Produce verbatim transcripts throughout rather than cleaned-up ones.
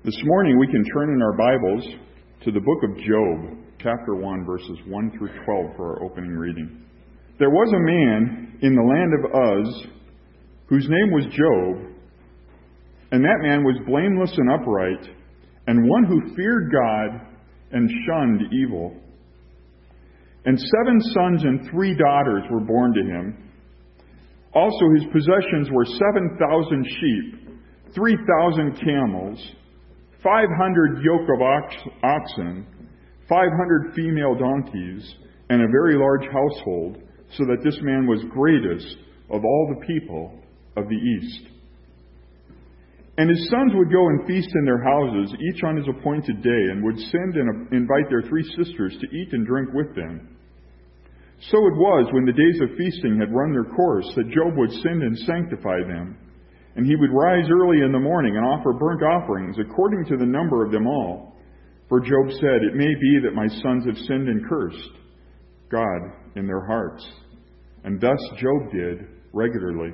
This morning we can turn in our Bibles to the book of Job, chapter one, verses one through twelve for our opening reading. There was a man in the land of Uz whose name was Job, and that man was blameless and upright, and one who feared God and shunned evil. And seven sons and three daughters were born to him. Also his possessions were seven thousand sheep, three thousand camels, five hundred yoke of ox, oxen, five hundred female donkeys, and a very large household, so that this man was greatest of all the people of the east. And his sons would go and feast in their houses, each on his appointed day, and would send and invite their three sisters to eat and drink with them. So it was, when the days of feasting had run their course, that Job would send and sanctify them. And he would rise early in the morning and offer burnt offerings according to the number of them all. For Job said, "It may be that my sons have sinned and cursed God in their hearts." And thus Job did regularly.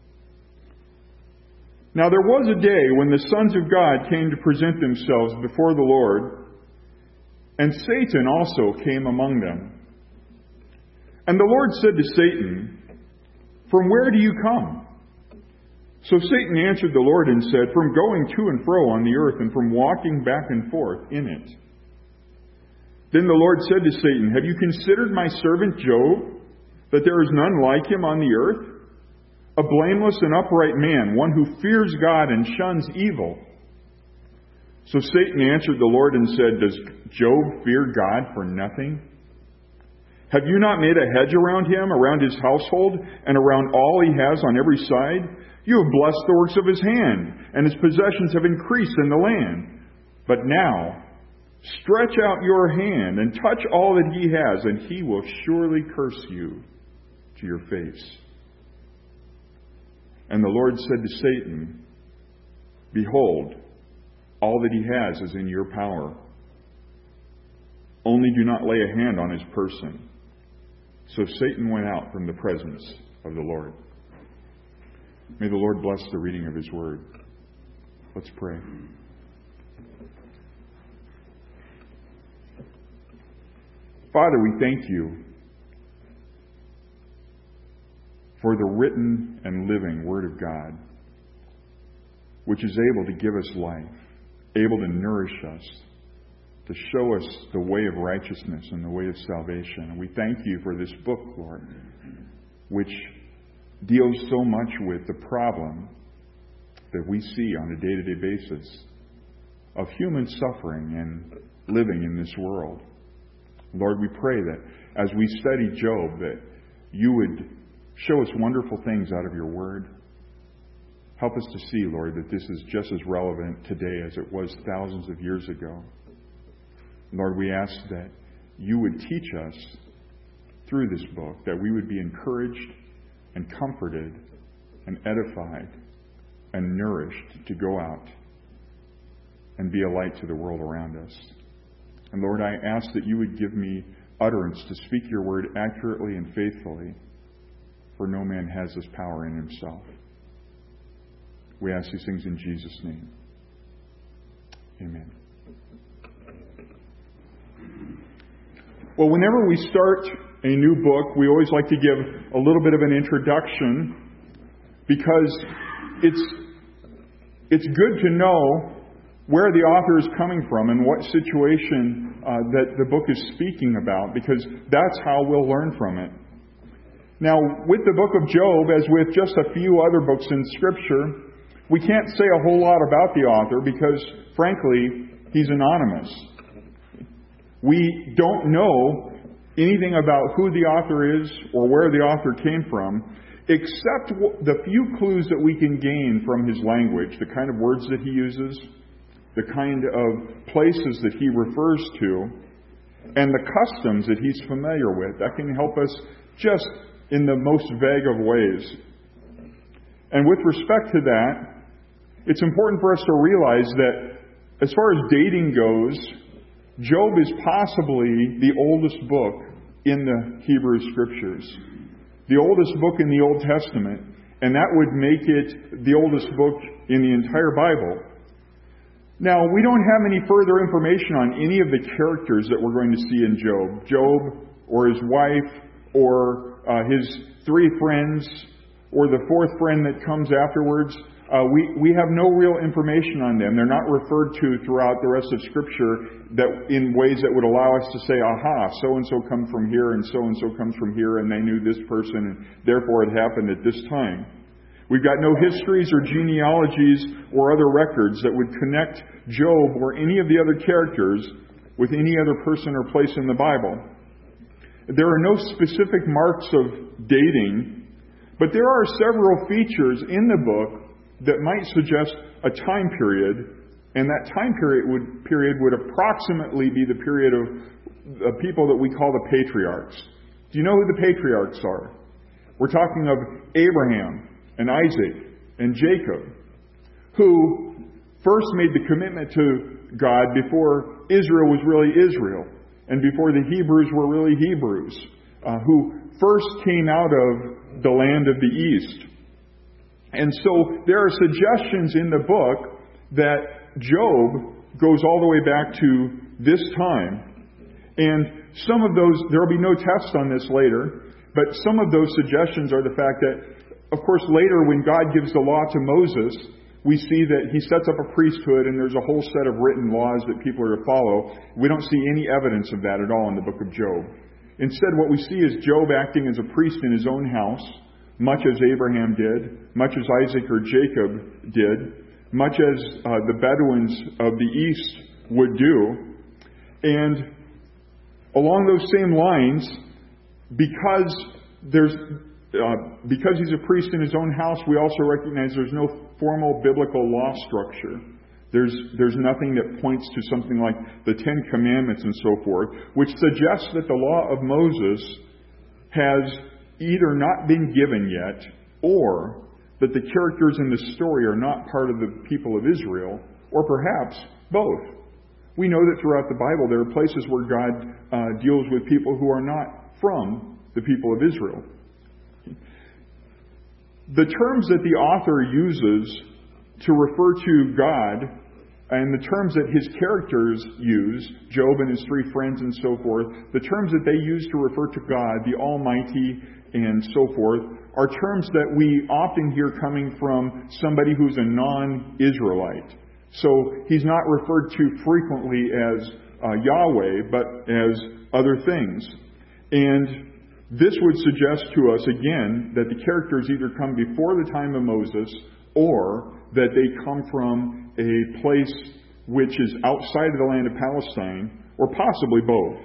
Now there was a day when the sons of God came to present themselves before the Lord, and Satan also came among them. And the Lord said to Satan, "From where do you come?" So Satan answered the Lord and said, "From going to and fro on the earth, and from walking back and forth in it." Then the Lord said to Satan, "Have you considered my servant Job, that there is none like him on the earth? A blameless and upright man, one who fears God and shuns evil." So Satan answered the Lord and said, "Does Job fear God for nothing? Have you not made a hedge around him, around his household, and around all he has on every side? You have blessed the works of his hand, and his possessions have increased in the land. But now, stretch out your hand and touch all that he has, and he will surely curse you to your face." And the Lord said to Satan, "Behold, all that he has is in your power. Only do not lay a hand on his person." So Satan went out from the presence of the Lord. May the Lord bless the reading of his word. Let's pray. Father, we thank you for the written and living Word of God, which is able to give us life, able to nourish us, to show us the way of righteousness and the way of salvation. And we thank you for this book, Lord, which deals so much with the problem that we see on a day-to-day basis of human suffering and living in this world. Lord, we pray that as we study Job, that you would show us wonderful things out of your word. Help us to see, Lord, that this is just as relevant today as it was thousands of years ago. Lord, we ask that you would teach us through this book, that we would be encouraged and comforted and edified and nourished to go out and be a light to the world around us. And Lord, I ask that you would give me utterance to speak your word accurately and faithfully, for no man has this power in himself. We ask these things in Jesus' name. Amen. Well, whenever we start a new book, we always like to give a little bit of an introduction, because it's it's good to know where the author is coming from and what situation uh, that the book is speaking about, because that's how we'll learn from it. Now, with the book of Job, as with just a few other books in Scripture, we can't say a whole lot about the author because, frankly, he's anonymous. We don't know anything about who the author is or where the author came from, except the few clues that we can gain from his language, the kind of words that he uses, the kind of places that he refers to, and the customs that he's familiar with. That can help us just in the most vague of ways. And with respect to that, it's important for us to realize that as far as dating goes, Job is possibly the oldest book in the Hebrew Scriptures, the oldest book in the Old Testament, and that would make it the oldest book in the entire Bible. Now, we don't have any further information on any of the characters that we're going to see in Job. Job, or his wife, or uh, his three friends, or the fourth friend that comes afterwards. Uh, we, we have no real information on them. They're not referred to throughout the rest of Scripture that in ways that would allow us to say, aha, so-and-so comes from here, and so-and-so comes from here, and they knew this person, and therefore it happened at this time. We've got no histories or genealogies or other records that would connect Job or any of the other characters with any other person or place in the Bible. There are no specific marks of dating, but there are several features in the book that might suggest a time period, and that time period would, period would approximately be the period of uh, people that we call the patriarchs. Do you know who the patriarchs are? We're talking of Abraham and Isaac and Jacob, who first made the commitment to God before Israel was really Israel, and before the Hebrews were really Hebrews, uh, who first came out of the land of the East. And so there are suggestions in the book that Job goes all the way back to this time. And some of those, there will be no test on this later, but some of those suggestions are the fact that, of course, later when God gives the law to Moses, we see that he sets up a priesthood and there's a whole set of written laws that people are to follow. We don't see any evidence of that at all in the book of Job. Instead, what we see is Job acting as a priest in his own house, much as Abraham did, much as Isaac or Jacob did, much as uh, the Bedouins of the East would do. And along those same lines, because there's uh, because he's a priest in his own house, we also recognize there's no formal biblical law structure. There's there's nothing that points to something like the Ten Commandments and so forth, which suggests that the law of Moses has either not been given yet, or that the characters in the story are not part of the people of Israel, or perhaps both. We know that throughout the Bible there are places where God uh, deals with people who are not from the people of Israel. The terms that the author uses to refer to God, and the terms that his characters use, Job and his three friends and so forth, the terms that they use to refer to God, the Almighty, and so forth, are terms that we often hear coming from somebody who's a non-Israelite. So he's not referred to frequently as uh, Yahweh, but as other things. And this would suggest to us, again, that the characters either come before the time of Moses, or that they come from a place which is outside of the land of Palestine, or possibly both.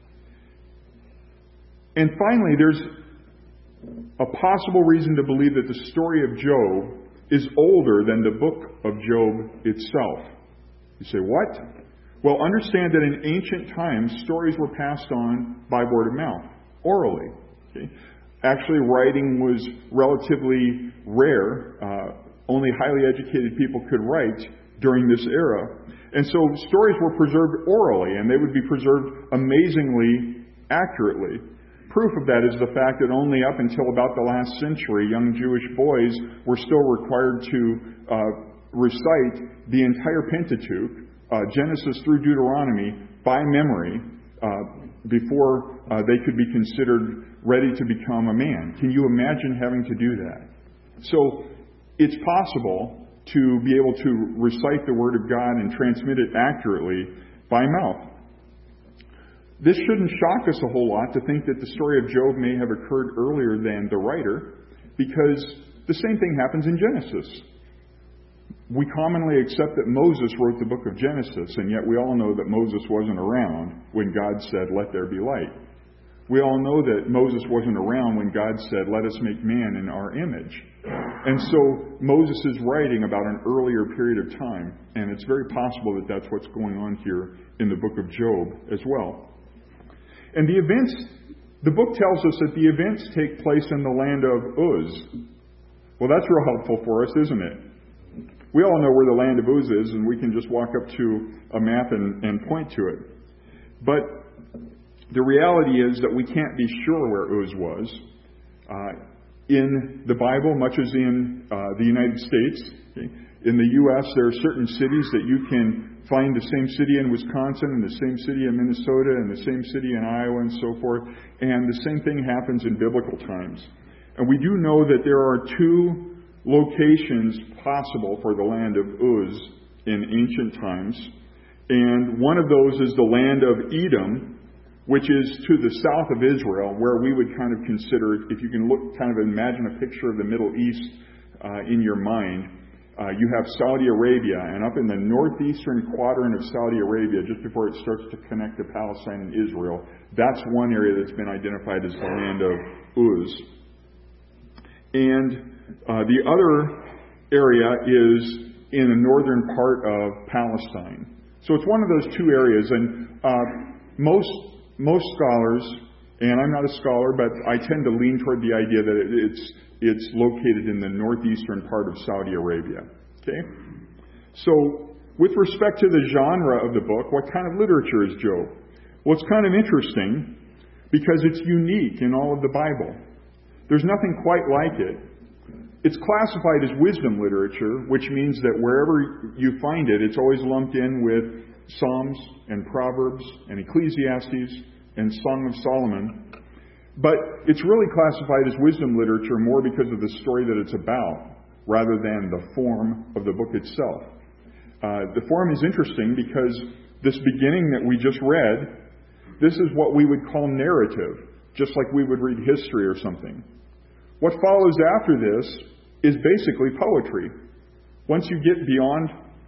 And finally, there's a possible reason to believe that the story of Job is older than the book of Job itself. You say, what? Well, understand that in ancient times, stories were passed on by word of mouth, orally. Okay? Actually, writing was relatively rare. Uh, only highly educated people could write during this era. And so stories were preserved orally, and they would be preserved amazingly accurately. Proof of that is the fact that only up until about the last century, young Jewish boys were still required to uh, recite the entire Pentateuch, uh, Genesis through Deuteronomy, by memory, uh, before uh, they could be considered ready to become a man. Can you imagine having to do that? So it's possible to be able to recite the Word of God and transmit it accurately by mouth. This shouldn't shock us a whole lot to think that the story of Job may have occurred earlier than the writer, because the same thing happens in Genesis. We commonly accept that Moses wrote the book of Genesis, and yet we all know that Moses wasn't around when God said, "Let there be light." We all know that Moses wasn't around when God said, "Let us make man in our image." And so Moses is writing about an earlier period of time, and it's very possible that that's what's going on here in the book of Job as well. And the events, the book tells us that the events take place in the land of Uz. Well, that's real helpful for us, isn't it? We all know where the land of Uz is, and we can just walk up to a map and, and point to it. But the reality is that we can't be sure where Uz was. Uh, in the Bible, much as in uh, the United States, okay, In the U S, there are certain cities that you can find the same city in Wisconsin and the same city in Minnesota and the same city in Iowa and so forth. And the same thing happens in biblical times. And we do know that there are two locations possible for the land of Uz in ancient times. And one of those is the land of Edom, which is to the south of Israel, where we would kind of consider, if you can look, kind of imagine a picture of the Middle East uh, in your mind. Uh, you have Saudi Arabia, and up in the northeastern quadrant of Saudi Arabia, just before it starts to connect to Palestine and Israel, that's one area that's been identified as the land of Uz. And uh, the other area is in the northern part of Palestine. So it's one of those two areas, and uh, most most scholars, and I'm not a scholar, but I tend to lean toward the idea that it, it's It's located in the northeastern part of Saudi Arabia. Okay? So, with respect to the genre of the book, what kind of literature is Job? Well, it's kind of interesting because it's unique in all of the Bible. There's nothing quite like it. It's classified as wisdom literature, which means that wherever you find it, it's always lumped in with Psalms and Proverbs and Ecclesiastes and Song of Solomon. But it's really classified as wisdom literature more because of the story that it's about, rather than the form of the book itself. Uh, the form is interesting because this beginning that we just read, this is what we would call narrative, just like we would read history or something. What follows after this is basically poetry. Once you get beyond,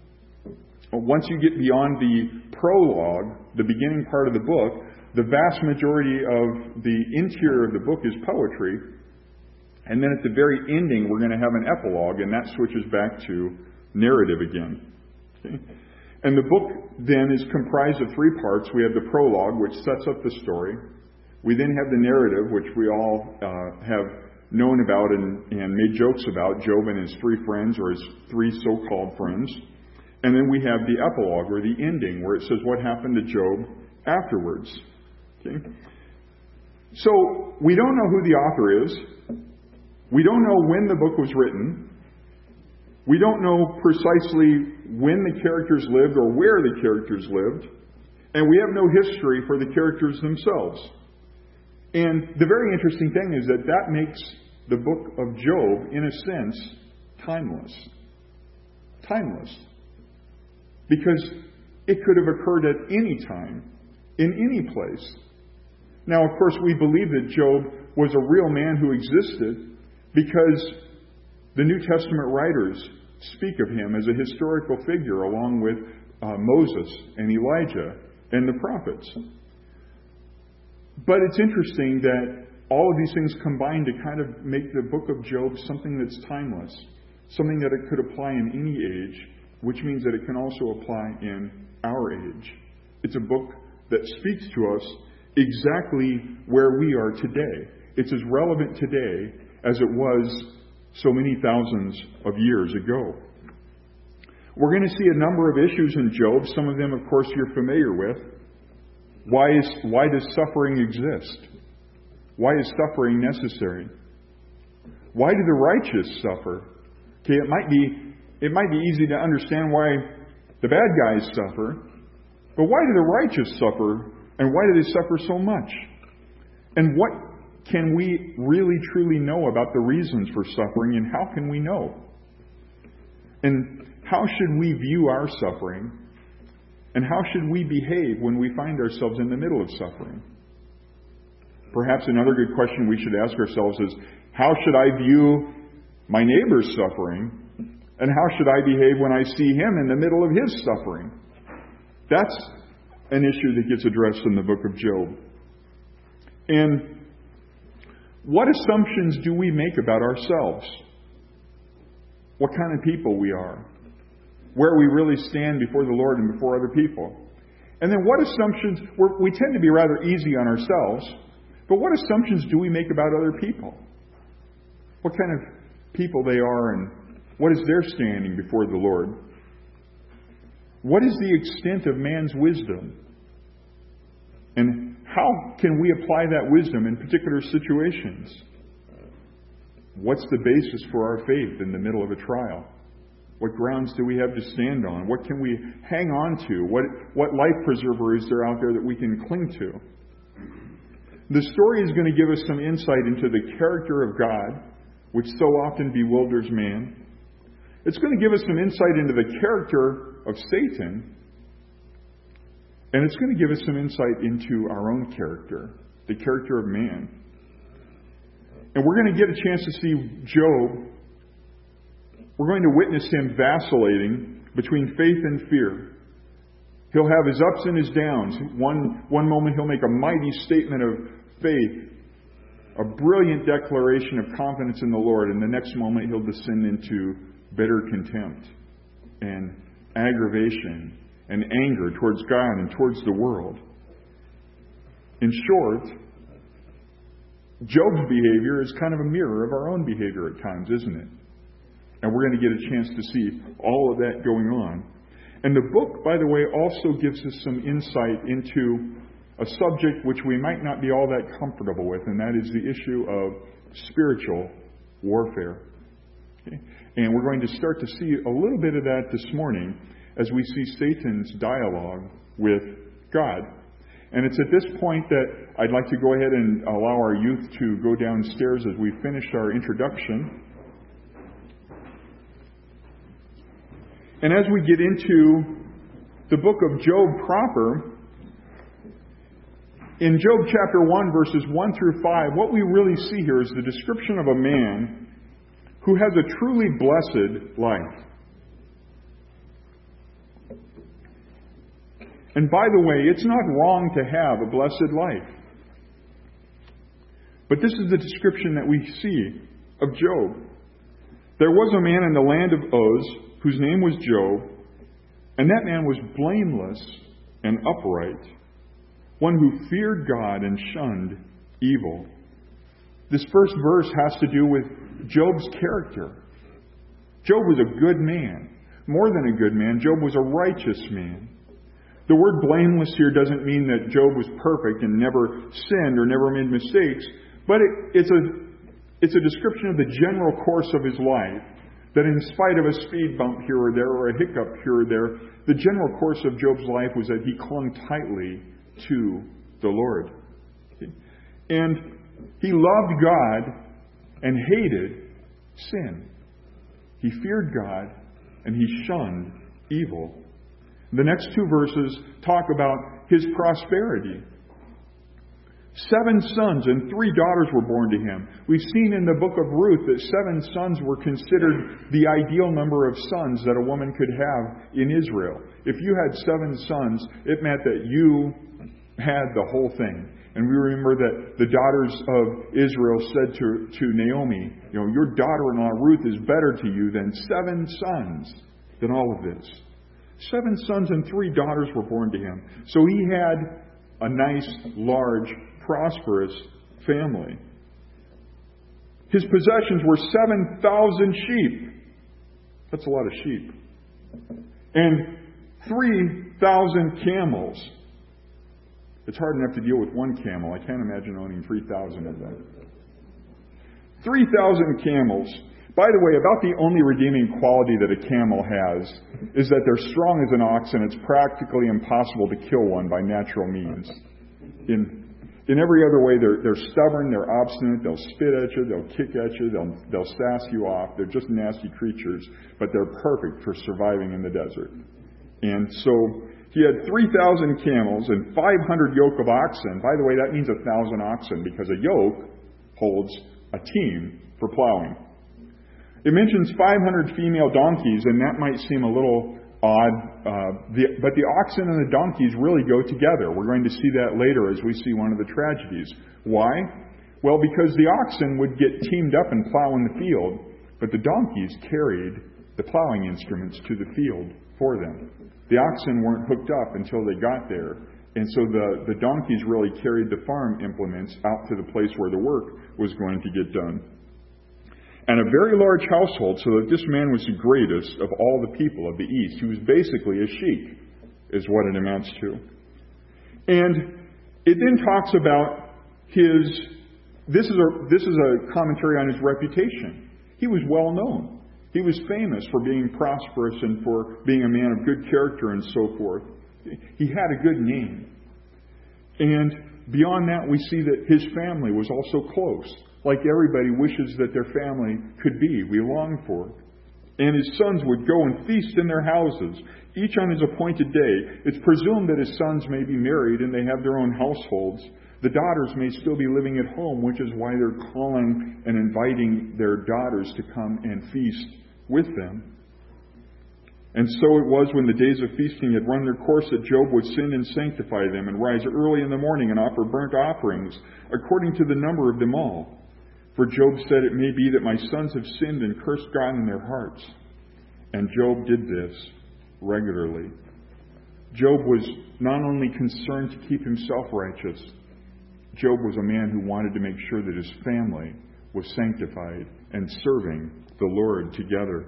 once you get beyond the prologue, the beginning part of the book, the vast majority of the interior of the book is poetry. And then at the very ending, we're going to have an epilogue, and that switches back to narrative again. Okay? And the book then is comprised of three parts. We have the prologue, which sets up the story. We then have the narrative, which we all uh, have known about and, and made jokes about, Job and his three friends, or his three so-called friends. And then we have the epilogue, or the ending, where it says what happened to Job afterwards. Okay. So, we don't know who the author is. We don't know when the book was written. We don't know precisely when the characters lived or where the characters lived. And we have no history for the characters themselves. And the very interesting thing is that that makes the book of Job, in a sense, timeless. Timeless. Because it could have occurred at any time, in any place. Now, of course, we believe that Job was a real man who existed because the New Testament writers speak of him as a historical figure along with uh, Moses and Elijah and the prophets. But it's interesting that all of these things combine to kind of make the book of Job something that's timeless, something that it could apply in any age, which means that it can also apply in our age. It's a book that speaks to us exactly where we are today. It's as relevant today as it was so many thousands of years ago. We're going to see a number of issues in Job. Some of them, of course, you're familiar with. Why is why does suffering exist? Why is suffering necessary? Why do the righteous suffer? Okay, it might be it might be easy to understand why the bad guys suffer, but why do the righteous suffer? And why do they suffer so much? And what can we really truly know about the reasons for suffering, and how can we know? And how should we view our suffering? And how should we behave when we find ourselves in the middle of suffering? Perhaps another good question we should ask ourselves is, how should I view my neighbor's suffering? And how should I behave when I see him in the middle of his suffering? That's an issue that gets addressed in the book of Job. And what assumptions do we make about ourselves? What kind of people we are? Where we really stand before the Lord and before other people? And then what assumptions, we're, we tend to be rather easy on ourselves, but what assumptions do we make about other people? What kind of people they are, and what is their standing before the Lord? What is the extent of man's wisdom? And how can we apply that wisdom in particular situations? What's the basis for our faith in the middle of a trial? What grounds do we have to stand on? What can we hang on to? What, what life preserver is there out there that we can cling to? The story is going to give us some insight into the character of God, which so often bewilders man. It's going to give us some insight into the character of Satan. And it's going to give us some insight into our own character, the character of man. And we're going to get a chance to see Job. We're going to witness him vacillating between faith and fear. He'll have his ups and his downs. One, one moment he'll make a mighty statement of faith, a brilliant declaration of confidence in the Lord, and the next moment he'll descend into bitter contempt and aggravation and anger towards God and towards the world. In short, Job's behavior is kind of a mirror of our own behavior at times, isn't it? And we're going to get a chance to see all of that going on. And the book, by the way, also gives us some insight into a subject which we might not be all that comfortable with, and that is the issue of spiritual warfare. Okay? And we're going to start to see a little bit of that this morning as we see Satan's dialogue with God. And it's at this point that I'd like to go ahead and allow our youth to go downstairs as we finish our introduction. And as we get into the book of Job proper, in Job chapter one, verses one through five, what we really see here is the description of a man who has a truly blessed life. And by the way, it's not wrong to have a blessed life. But this is the description that we see of Job. There was a man in the land of Uz whose name was Job, and that man was blameless and upright, one who feared God and shunned evil. This first verse has to do with Job's character. Job was a good man. More than a good man, Job was a righteous man. The word blameless here doesn't mean that Job was perfect and never sinned or never made mistakes, but it, it's a it's a description of the general course of his life, that in spite of a speed bump here or there or a hiccup here or there, the general course of Job's life was that he clung tightly to the Lord. And he loved God and hated sin. He feared God and he shunned evil. The next two verses talk about his prosperity. Seven sons and three daughters were born to him. We've seen in the book of Ruth that seven sons were considered the ideal number of sons that a woman could have in Israel. If you had seven sons, it meant that you had the whole thing. And we remember that the daughters of Israel said to, to Naomi, you know, your daughter-in-law Ruth is better to you than seven sons, than all of this. Seven sons and three daughters were born to him. So he had a nice, large, prosperous family. His possessions were seven thousand sheep. That's a lot of sheep. And three thousand camels. It's hard enough to deal with one camel. I can't imagine owning three thousand of them. three thousand camels. By the way, about the only redeeming quality that a camel has is that they're strong as an ox and it's practically impossible to kill one by natural means. In in every other way, they're they're stubborn, they're obstinate, they'll spit at you, they'll kick at you, they'll they'll sass you off. They're just nasty creatures, but they're perfect for surviving in the desert. And so he had three thousand camels and five hundred yoke of oxen. By the way, that means a thousand oxen because a yoke holds a team for plowing. It mentions five hundred female donkeys, and that might seem a little odd, uh, the, but the oxen and the donkeys really go together. We're going to see that later as we see one of the tragedies. Why? Well, because the oxen would get teamed up and plow in the field, but the donkeys carried the plowing instruments to the field for them. The oxen weren't hooked up until they got there, and so the, the donkeys really carried the farm implements out to the place where the work was going to get done. And a very large household, so that this man was the greatest of all the people of the East. He was basically a sheik, is what it amounts to. And it then talks about his, this is a, this is a commentary on his reputation. He was well known. He was famous for being prosperous and for being a man of good character and so forth. He had a good name. And beyond that, we see that his family was also close. Like everybody wishes that their family could be. We long for it. And his sons would go and feast in their houses, each on his appointed day. It's presumed that his sons may be married and they have their own households. The daughters may still be living at home, which is why they're calling and inviting their daughters to come and feast with them. And so it was when the days of feasting had run their course that Job would sin and sanctify them and rise early in the morning and offer burnt offerings according to the number of them all. For Job said, "It may be that my sons have sinned and cursed God in their hearts." And Job did this regularly. Job was not only concerned to keep himself righteous, Job was a man who wanted to make sure that his family was sanctified and serving the Lord together.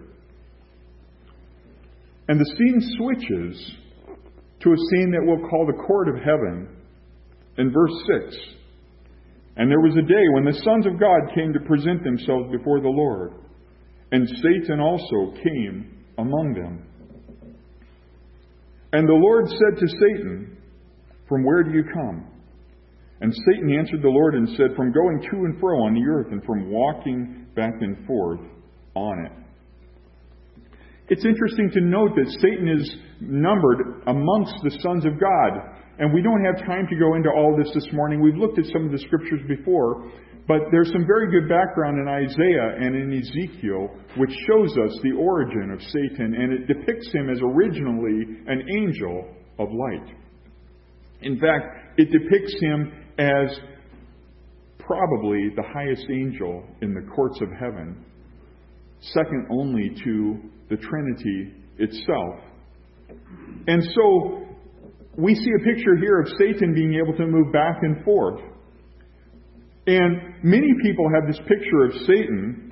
And the scene switches to a scene that we'll call the court of heaven in verse six. And there was a day when the sons of God came to present themselves before the Lord, and Satan also came among them. And the Lord said to Satan, "From where do you come?" And Satan answered the Lord and said, "From going to and fro on the earth, and from walking back and forth on it." It's interesting to note that Satan is numbered amongst the sons of God. And we don't have time to go into all this this morning. We've looked at some of the scriptures before. But there's some very good background in Isaiah and in Ezekiel which shows us the origin of Satan. And it depicts him as originally an angel of light. In fact, it depicts him as probably the highest angel in the courts of heaven, second only to the Trinity itself. And so we see a picture here of Satan being able to move back and forth. And many people have this picture of Satan,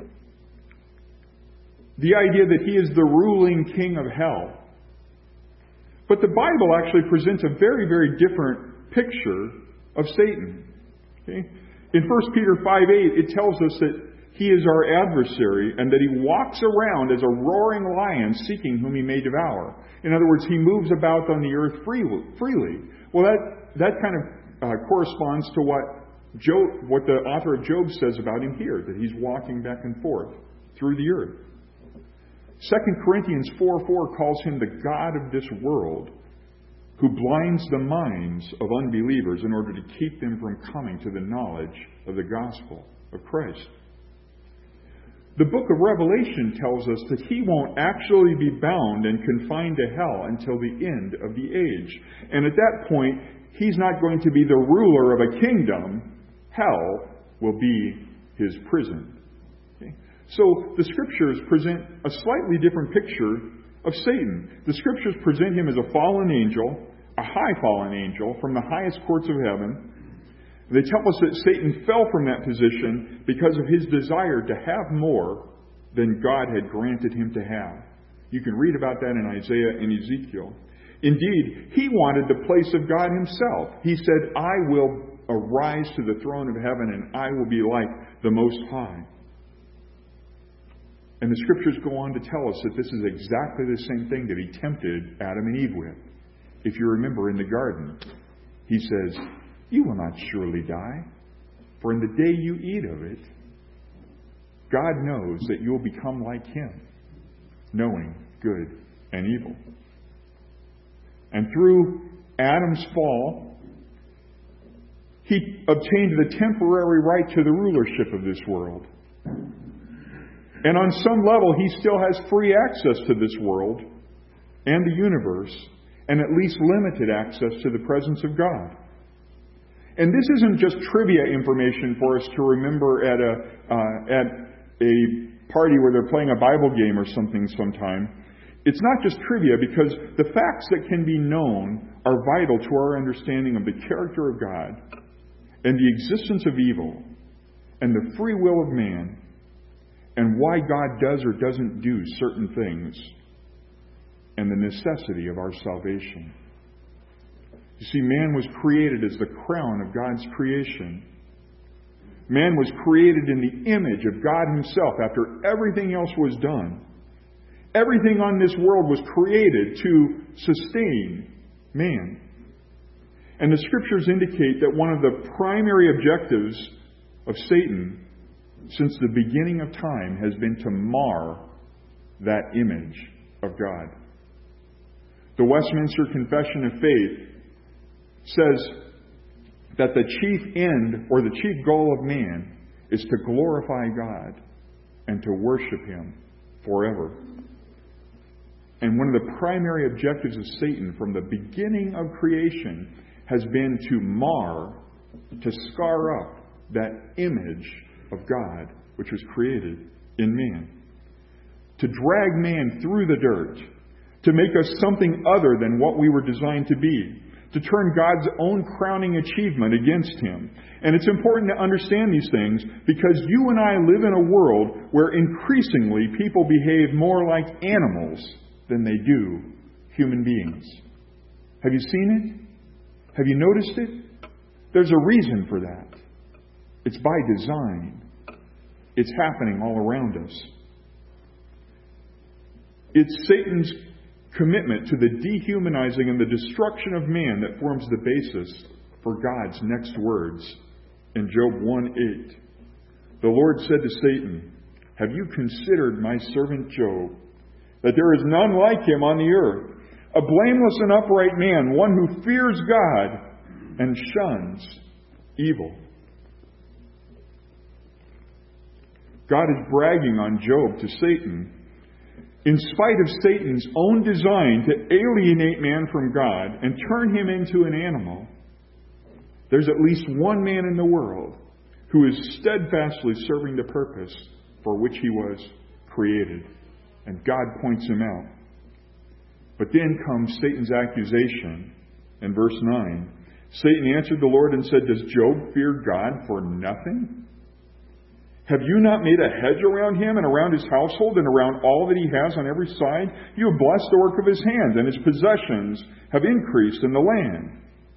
the idea that he is the ruling king of hell. But the Bible actually presents a very, very different picture of Satan. Okay? In First Peter five eight, it tells us that he is our adversary and that he walks around as a roaring lion seeking whom he may devour. In other words, he moves about on the earth freely. Well, that, that kind of uh, corresponds to what Job, what the author of Job says about him here, that he's walking back and forth through the earth. Second Corinthians four four calls him the God of this world, who blinds the minds of unbelievers in order to keep them from coming to the knowledge of the gospel of Christ. The book of Revelation tells us that he won't actually be bound and confined to hell until the end of the age. And at that point, he's not going to be the ruler of a kingdom. Hell will be his prison. Okay? So the Scriptures present a slightly different picture of Satan. The Scriptures present him as a fallen angel, a high fallen angel from the highest courts of heaven. They tell us that Satan fell from that position because of his desire to have more than God had granted him to have. You can read about that in Isaiah and Ezekiel. Indeed, he wanted the place of God himself. He said, "I will arise to the throne of heaven and I will be like the Most High." And the Scriptures go on to tell us that this is exactly the same thing that he tempted Adam and Eve with. If you remember in the garden, he says, "You will not surely die, for in the day you eat of it, God knows that you will become like him, knowing good and evil." And through Adam's fall, he obtained the temporary right to the rulership of this world. And on some level, he still has free access to this world and the universe, and at least limited access to the presence of God. And this isn't just trivia information for us to remember at a uh, at a party where they're playing a Bible game or something sometime. It's not just trivia, because the facts that can be known are vital to our understanding of the character of God and the existence of evil and the free will of man and why God does or doesn't do certain things and the necessity of our salvation. You see, man was created as the crown of God's creation. Man was created in the image of God himself after everything else was done. Everything on this world was created to sustain man. And the Scriptures indicate that one of the primary objectives of Satan since the beginning of time has been to mar that image of God. The Westminster Confession of Faith says that the chief end or the chief goal of man is to glorify God and to worship Him forever. And one of the primary objectives of Satan from the beginning of creation has been to mar, to scar up that image of God which was created in man. To drag man through the dirt, to make us something other than what we were designed to be, to turn God's own crowning achievement against Him. And it's important to understand these things because you and I live in a world where increasingly people behave more like animals than they do human beings. Have you seen it? Have you noticed it? There's a reason for that. It's by design. It's happening all around us. It's Satan's commitment to the dehumanizing and the destruction of man that forms the basis for God's next words in Job one eight. The Lord said to Satan, "Have you considered my servant Job, that there is none like him on the earth, a blameless and upright man, one who fears God and shuns evil?" God is bragging on Job to Satan in spite of Satan's own design to alienate man from God and turn him into an animal. There's at least one man in the world who is steadfastly serving the purpose for which he was created. And God points him out. But then comes Satan's accusation in verse nine. Satan answered the Lord and said, "Does Job fear God for nothing? Have you not made a hedge around him and around his household and around all that he has on every side? You have blessed the work of his hands, and his possessions have increased in the land.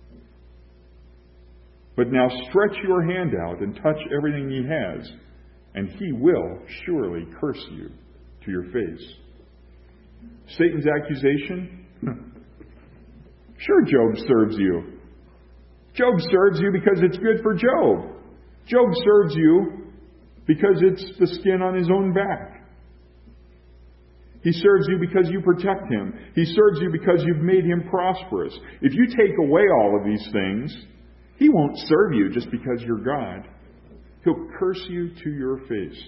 But now stretch your hand out and touch everything he has, and he will surely curse you to your face." Satan's accusation? Sure, Job serves you. Job serves you because it's good for Job. Job serves you because it's the skin on his own back. He serves you because you protect him. He serves you because you've made him prosperous. If you take away all of these things, he won't serve you just because you're God. He'll curse you to your face.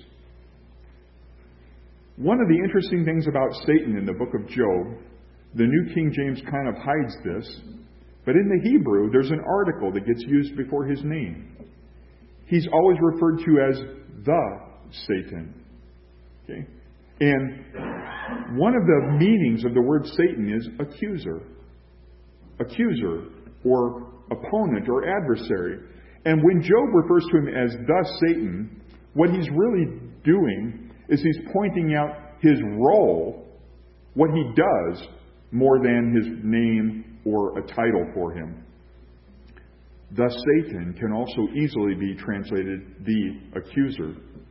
One of the interesting things about Satan in the book of Job, the New King James kind of hides this, but in the Hebrew, there's an article that gets used before his name. He's always referred to as the Satan. Okay? And one of the meanings of the word Satan is accuser. Accuser or opponent or adversary. And when Job refers to him as the Satan, what he's really doing is he's pointing out his role, what he does, more than his name or a title for him. Thus Satan can also easily be translated the accuser.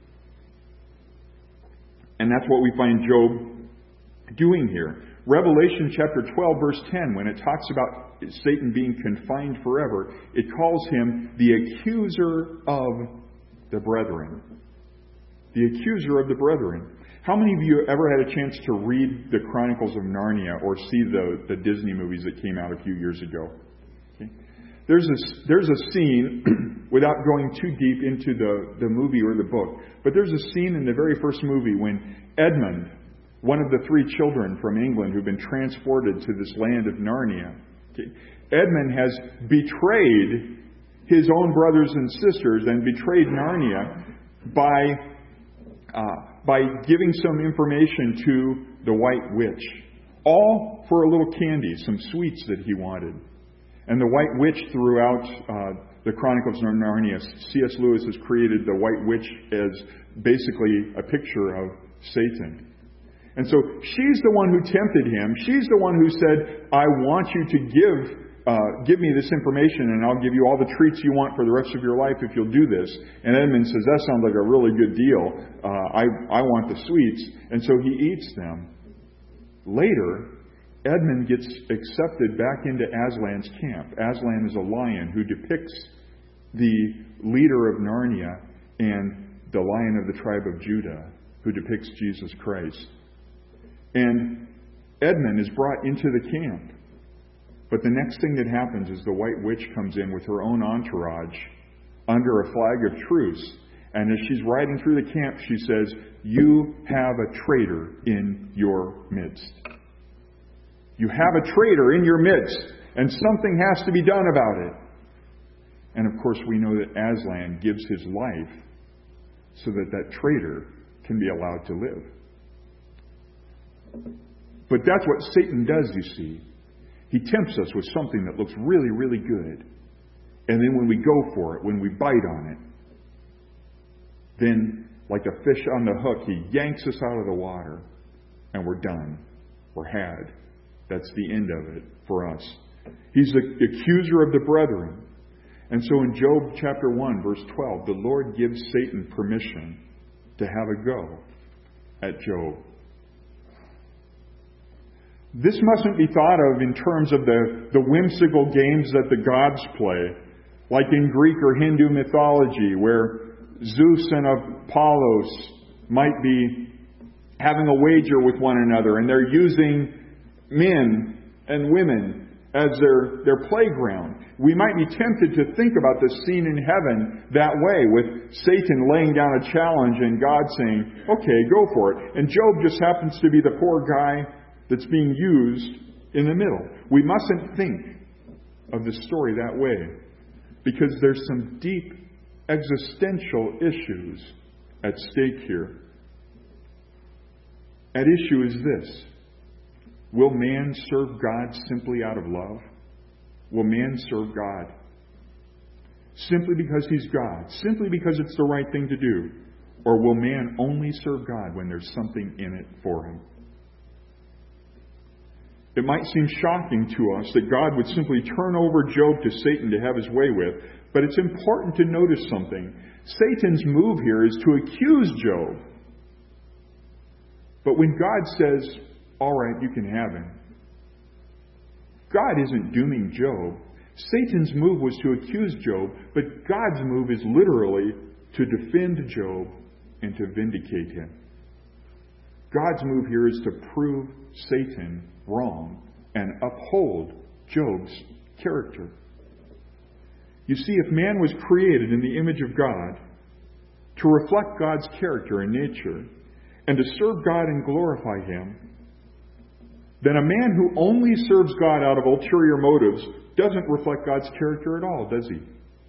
And that's what we find Job doing here. Revelation chapter twelve verse ten, when it talks about Satan being confined forever, it calls him the accuser of the brethren. The accuser of the brethren. How many of you ever had a chance to read the Chronicles of Narnia or see the, the Disney movies that came out a few years ago? Okay. There's a, there's a scene, without going too deep into the, the movie or the book, but there's a scene in the very first movie when Edmund, one of the three children from England who've been transported to this land of Narnia, okay, Edmund has betrayed his own brothers and sisters and betrayed Narnia by uh, by giving some information to the White Witch. All for a little candy, some sweets that he wanted. And the White Witch throughout uh, the Chronicles of Narnia, C S Lewis has created the White Witch as basically a picture of Satan. And so she's the one who tempted him. She's the one who said, "I want you to give uh, give me this information and I'll give you all the treats you want for the rest of your life if you'll do this." And Edmund says, "That sounds like a really good deal. Uh, I, I want the sweets." And so he eats them. Later, Edmund gets accepted back into Aslan's camp. Aslan is a lion who depicts the leader of Narnia and the Lion of the tribe of Judah, who depicts Jesus Christ. And Edmund is brought into the camp. But the next thing that happens is the White Witch comes in with her own entourage under a flag of truce. And as she's riding through the camp, she says, "You have a traitor in your midst. You have a traitor in your midst, and something has to be done about it." And of course, we know that Aslan gives his life so that that traitor can be allowed to live. But that's what Satan does, you see. He tempts us with something that looks really, really good. And then when we go for it, when we bite on it, then, like a fish on the hook, he yanks us out of the water, and we're done. We're had. That's the end of it for us. He's the accuser of the brethren. And so in Job chapter one, verse twelve, the Lord gives Satan permission to have a go at Job. This mustn't be thought of in terms of the, the whimsical games that the gods play, like in Greek or Hindu mythology, where Zeus and Apollos might be having a wager with one another, and they're using men and women as their, their playground. We might be tempted to think about this scene in heaven that way, with Satan laying down a challenge and God saying, "Okay, go for it." And Job just happens to be the poor guy that's being used in the middle. We mustn't think of the story that way, because there's some deep existential issues at stake here. At issue is this: will man serve God simply out of love? Will man serve God simply because He's God, simply because it's the right thing to do? Or will man only serve God when there's something in it for him? It might seem shocking to us that God would simply turn over Job to Satan to have his way with, but it's important to notice something. Satan's move here is to accuse Job. But when God says, "All right, you can have him," God isn't dooming Job. Satan's move was to accuse Job, but God's move is literally to defend Job and to vindicate him. God's move here is to prove Satan wrong and uphold Job's character. You see, if man was created in the image of God to reflect God's character and nature and to serve God and glorify Him, then a man who only serves God out of ulterior motives doesn't reflect God's character at all, does he?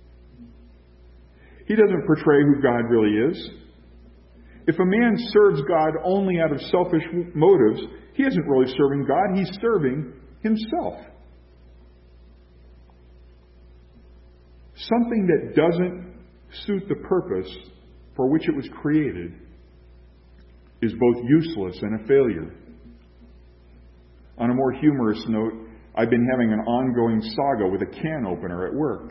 He doesn't portray who God really is. If a man serves God only out of selfish motives, he isn't really serving God, he's serving himself. Something that doesn't suit the purpose for which it was created is both useless and a failure. On a more humorous note, I've been having an ongoing saga with a can opener at work.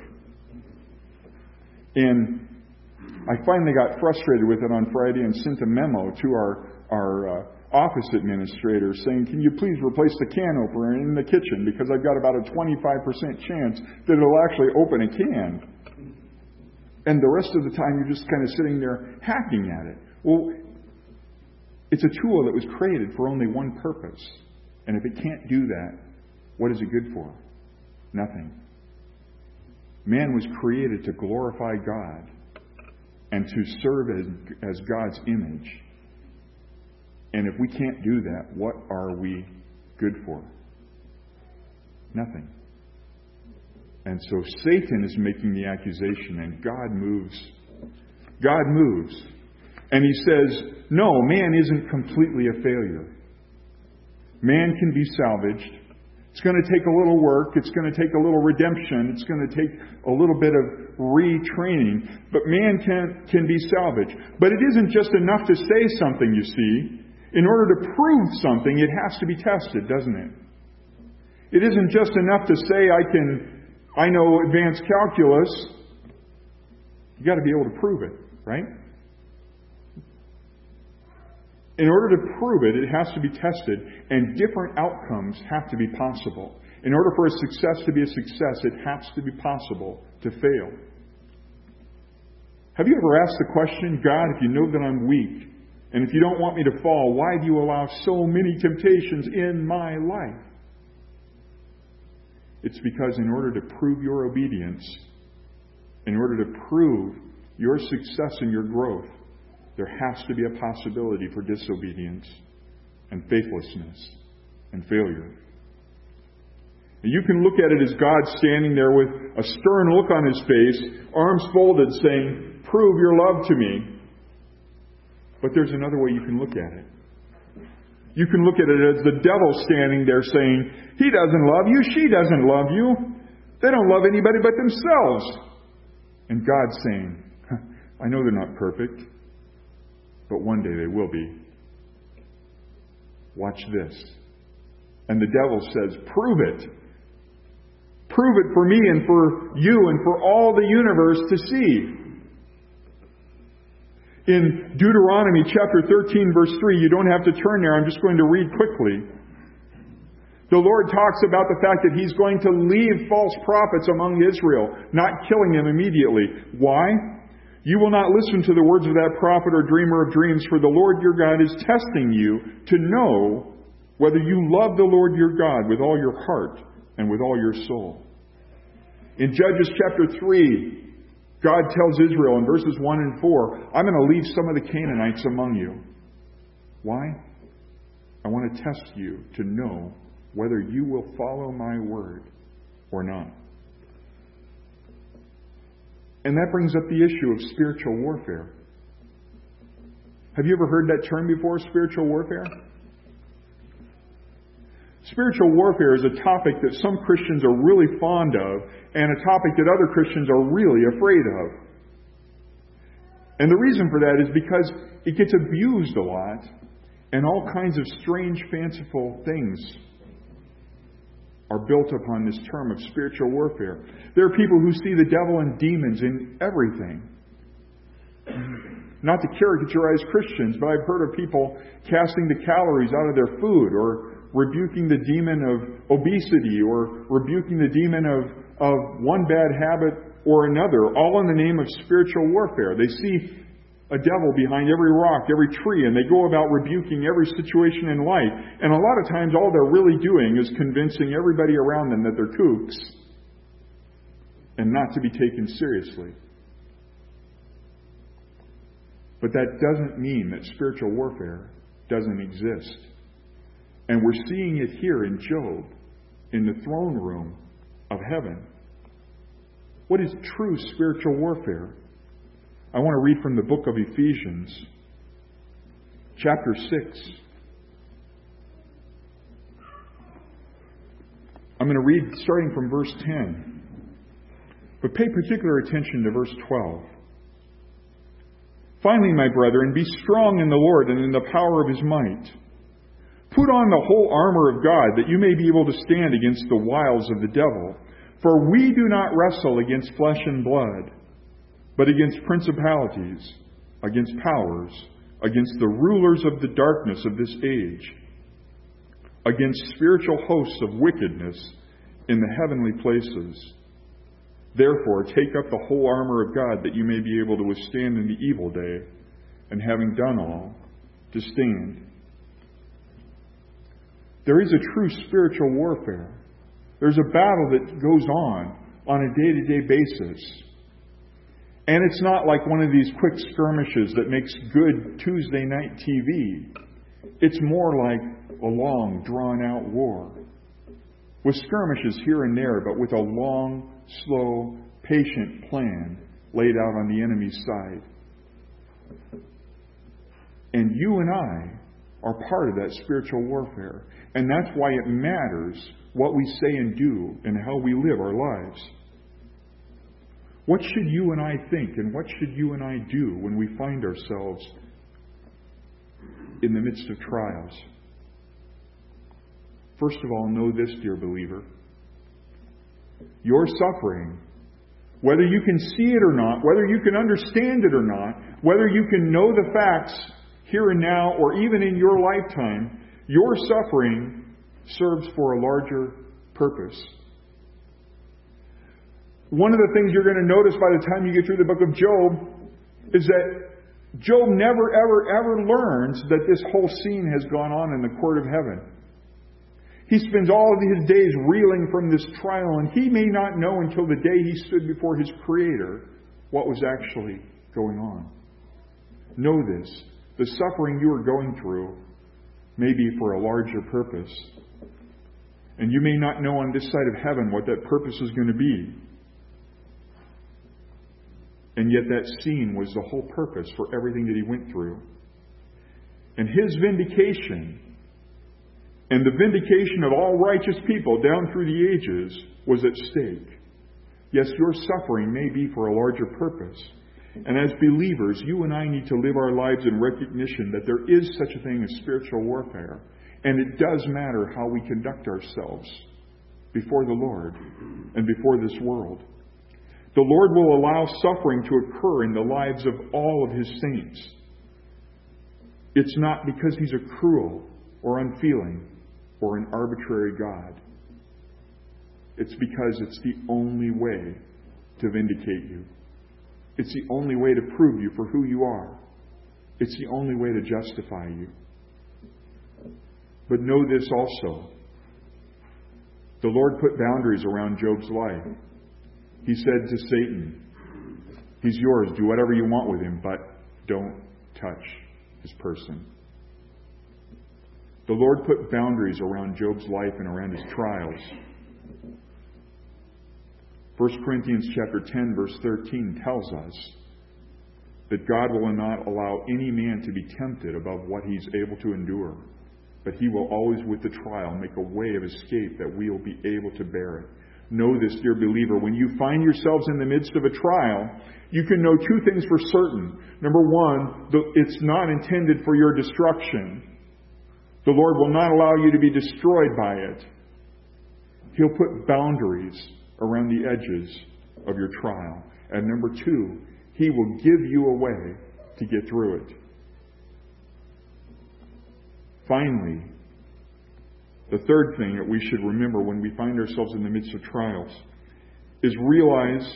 And I finally got frustrated with it on Friday and sent a memo to our, our uh, office administrator saying, "Can you please replace the can opener in the kitchen, because I've got about a twenty-five percent chance that it'll actually open a can." And the rest of the time you're just kind of sitting there hacking at it. Well, it's a tool that was created for only one purpose. And if it can't do that, what is it good for? Nothing. Man was created to glorify God and to serve as, as God's image. And if we can't do that, what are we good for? Nothing. And so Satan is making the accusation, and God moves. God moves. And He says, no, man isn't completely a failure. Man can be salvaged. It's going to take a little work. It's going to take a little redemption. It's going to take a little bit of retraining. But man can, can be salvaged. But it isn't just enough to say something, you see. In order to prove something, it has to be tested, doesn't it? It isn't just enough to say, I can, I know advanced calculus. You've got to be able to prove it, right? In order to prove it, it has to be tested, and different outcomes have to be possible. In order for a success to be a success, it has to be possible to fail. Have you ever asked the question, God, if you know that I'm weak, and if you don't want me to fall, why do you allow so many temptations in my life? It's because in order to prove your obedience, in order to prove your success and your growth, there has to be a possibility for disobedience and faithlessness and failure. And you can look at it as God standing there with a stern look on His face, arms folded, saying, prove your love to me. But there's another way you can look at it. You can look at it as the devil standing there saying, he doesn't love you, she doesn't love you. They don't love anybody but themselves. And God saying, I know they're not perfect, but one day they will be. Watch this. And the devil says, prove it. Prove it for me and for you and for all the universe to see. In Deuteronomy chapter thirteen, verse three, you don't have to turn there, I'm just going to read quickly. The Lord talks about the fact that He's going to leave false prophets among Israel, not killing them immediately. Why? You will not listen to the words of that prophet or dreamer of dreams, for the Lord your God is testing you to know whether you love the Lord your God with all your heart and with all your soul. In Judges chapter three, God tells Israel in verses one and four, I'm going to leave some of the Canaanites among you. Why? I want to test you to know whether you will follow my word or not. And that brings up the issue of spiritual warfare. Have you ever heard that term before, spiritual warfare? Spiritual warfare is a topic that some Christians are really fond of, and a topic that other Christians are really afraid of. And the reason for that is because it gets abused a lot, and all kinds of strange, fanciful things are built upon this term of spiritual warfare. There are people who see the devil and demons in everything. Not to caricaturize Christians, but I've heard of people casting the calories out of their food, or rebuking the demon of obesity, or rebuking the demon of, of one bad habit or another, all in the name of spiritual warfare. They see a devil behind every rock, every tree, and they go about rebuking every situation in life. And a lot of times all they're really doing is convincing everybody around them that they're kooks and not to be taken seriously. But that doesn't mean that spiritual warfare doesn't exist. And we're seeing it here in Job, in the throne room of heaven. What is true spiritual warfare? I want to read from the book of Ephesians, chapter six. I'm going to read starting from verse ten. But pay particular attention to verse twelve. Finally, my brethren, be strong in the Lord and in the power of His might. Put on the whole armor of God, that you may be able to stand against the wiles of the devil. For we do not wrestle against flesh and blood, but against principalities, against powers, against the rulers of the darkness of this age, against spiritual hosts of wickedness in the heavenly places. Therefore, take up the whole armor of God, that you may be able to withstand in the evil day, and having done all, to stand. There is a true spiritual warfare. There's a battle that goes on on a day-to-day basis. And it's not like one of these quick skirmishes that makes good Tuesday night T V. It's more like a long, drawn-out war. With skirmishes here and there, but with a long, slow, patient plan laid out on the enemy's side. And you and I are part of that spiritual warfare. And that's why it matters what we say and do and how we live our lives. What should you and I think, and what should you and I do when we find ourselves in the midst of trials? First of all, know this, dear believer. Your suffering, whether you can see it or not, whether you can understand it or not, whether you can know the facts here and now, or even in your lifetime, your suffering serves for a larger purpose. One of the things you're going to notice by the time you get through the book of Job is that Job never, ever, ever learns that this whole scene has gone on in the court of heaven. He spends all of his days reeling from this trial, and he may not know until the day he stood before his Creator what was actually going on. Know this. The suffering you are going through may be for a larger purpose. And you may not know on this side of heaven what that purpose is going to be. And yet that scene was the whole purpose for everything that he went through. And his vindication and the vindication of all righteous people down through the ages was at stake. Yes, your suffering may be for a larger purpose. And as believers, you and I need to live our lives in recognition that there is such a thing as spiritual warfare. And it does matter how we conduct ourselves before the Lord and before this world. The Lord will allow suffering to occur in the lives of all of His saints. It's not because He's a cruel or unfeeling or an arbitrary God. It's because it's the only way to vindicate you. It's the only way to prove you for who you are. It's the only way to justify you. But know this also. The Lord put boundaries around Job's life. He said to Satan, "He's yours. Do whatever you want with him, but don't touch his person." The Lord put boundaries around Job's life and around his trials. First Corinthians chapter ten, verse thirteen tells us that God will not allow any man to be tempted above what he's able to endure, but He will always, with the trial, make a way of escape that we will be able to bear it. Know this, dear believer, when you find yourselves in the midst of a trial, you can know two things for certain. Number one, it's not intended for your destruction. The Lord will not allow you to be destroyed by it. He'll put boundaries around the edges of your trial. And number two, He will give you a way to get through it. Finally, the third thing that we should remember when we find ourselves in the midst of trials is realize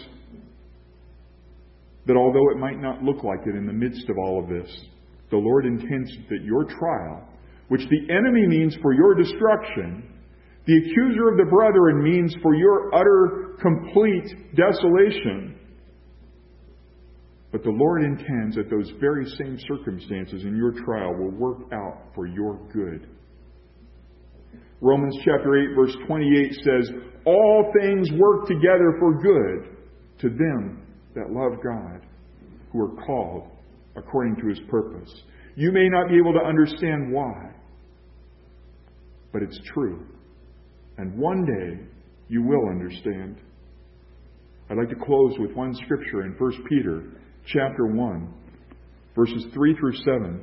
that although it might not look like it in the midst of all of this, the Lord intends that your trial, which the enemy means for your destruction, the accuser of the brethren means for your utter, complete desolation, but the Lord intends that those very same circumstances in your trial will work out for your good. Romans chapter eight, verse twenty-eight says, "All things work together for good to them that love God, who are called according to His purpose." You may not be able to understand why, but it's true. And one day you will understand. I'd like to close with one scripture in First Peter chapter one, verses three through seven.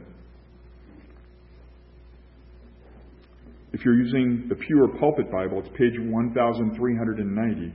If you're using the Pure Pulpit Bible, it's page one thousand three hundred ninety.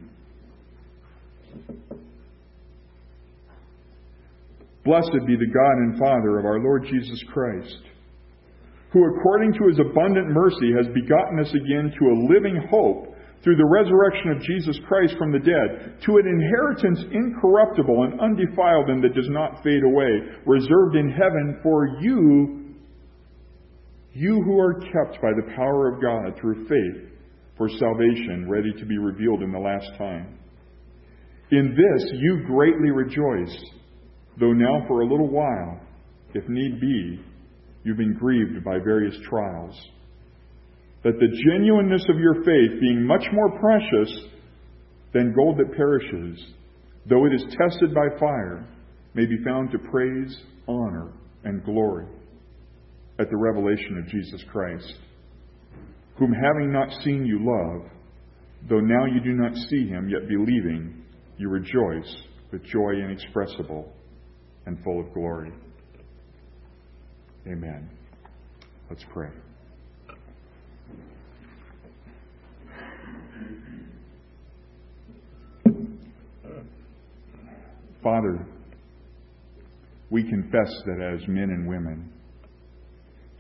"Blessed be the God and Father of our Lord Jesus Christ, who according to His abundant mercy has begotten us again to a living hope through the resurrection of Jesus Christ from the dead, to an inheritance incorruptible and undefiled and that does not fade away, reserved in heaven for you, you who are kept by the power of God through faith for salvation, ready to be revealed in the last time. In this you greatly rejoice, though now for a little while, if need be, you've been grieved by various trials, that the genuineness of your faith, being much more precious than gold that perishes, though it is tested by fire, may be found to praise, honor, and glory at the revelation of Jesus Christ, whom having not seen you love, though now you do not see Him, yet believing, you rejoice with joy inexpressible and full of glory." Amen. Let's pray. Father, we confess that as men and women,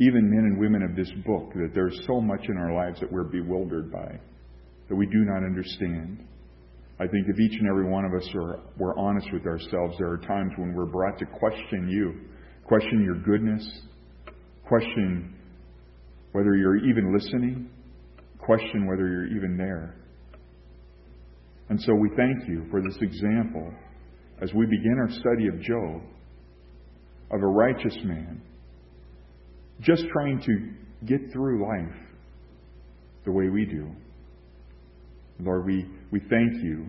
even men and women of this book, that there's so much in our lives that we're bewildered by, that we do not understand. I think if each and every one of us are we're honest with ourselves, there are times when we're brought to question you, question your goodness, question whether you're even listening, question whether you're even there. And so we thank you for this example as we begin our study of Job, of a righteous man, just trying to get through life the way we do. Lord, we, we thank you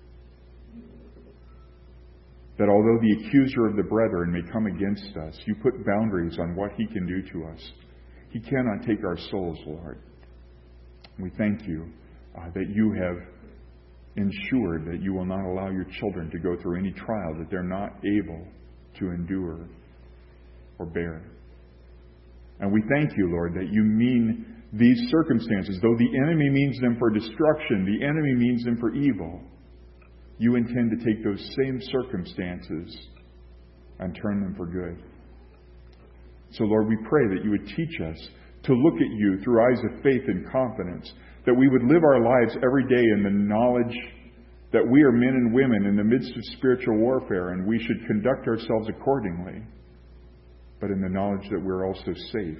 that although the accuser of the brethren may come against us, you put boundaries on what he can do to us. He cannot take our souls, Lord. We thank you uh, that you have ensured that you will not allow your children to go through any trial that they're not able to endure or bear. And we thank you, Lord, that you mean these circumstances, though the enemy means them for destruction, the enemy means them for evil, you intend to take those same circumstances and turn them for good. So, Lord, we pray that you would teach us to look at you through eyes of faith and confidence, that we would live our lives every day in the knowledge that we are men and women in the midst of spiritual warfare, and we should conduct ourselves accordingly, but in the knowledge that we're also safe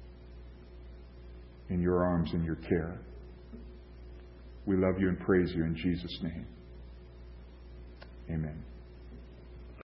in your arms and your care. We love you and praise you in Jesus' name. Amen.